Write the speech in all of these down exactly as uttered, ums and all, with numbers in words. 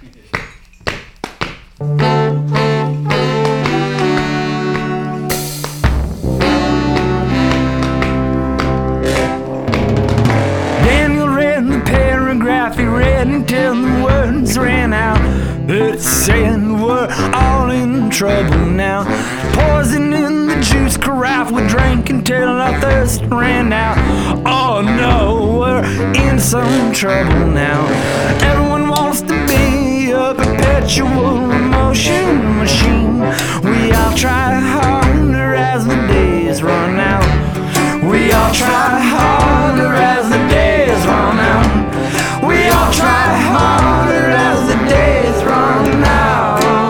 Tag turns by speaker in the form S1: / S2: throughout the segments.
S1: Daniel read the paragraph, he read until the words ran out. It said we're all in trouble now. Poison in the juice carafe, we drank until our thirst ran out. Oh no, we're in some trouble now. Everyone wants to be a perpetual motion machine. We all try harder as the days run out. We all try harder as the days run out. We all try harder as the days run out.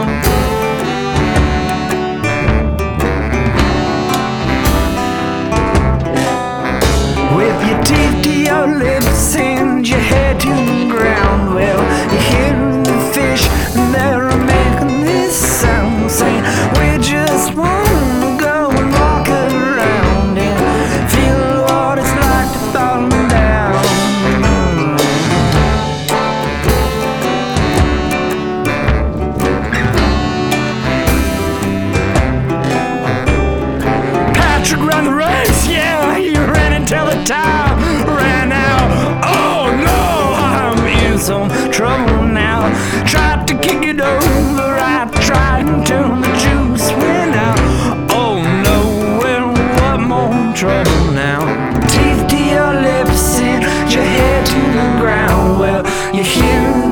S1: With your teeth to your lips and your head to the ground, well, you hear the fish and they're making this sound, saying we just wanna go and walk around and feel what it's like to fall down. Patrick ran the race, yeah, he ran until the time ran out. Oh no, I'm in some trouble now. Tried to kick it over, I tried until the juice went out. Oh no, well, what more trouble now? Teeth to your lips and your head to the ground. Well, you hear